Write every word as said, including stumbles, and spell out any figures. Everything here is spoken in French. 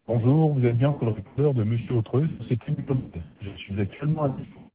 Bonjour, vous êtes bien sur le répondeur de Monsieur Autreux, c'est Clément. Je suis actuellement à Dispo.